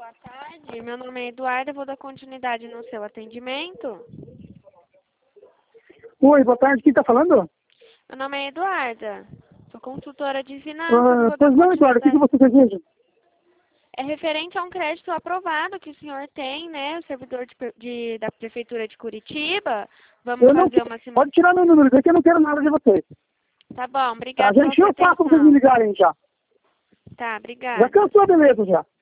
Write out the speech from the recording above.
boa tarde. Meu nome é Eduarda, vou dar continuidade no seu atendimento. Oi, boa tarde. Quem está falando? Meu nome é Eduarda, sou consultora de finanças, vou dar Pois não, Eduardo. O que continuidade. você deseja? É referente a um crédito aprovado que o senhor tem, né? O servidor da Prefeitura de Curitiba. Vamos Eu não fazer quero. uma simulação. Pode tirar meu número, porque eu não quero nada de vocês. Tá bom, Tá? obrigado Já pela encheu sua o saco vocês me atenção. ligarem já. Tá, Já obrigada. cansou a beleza já.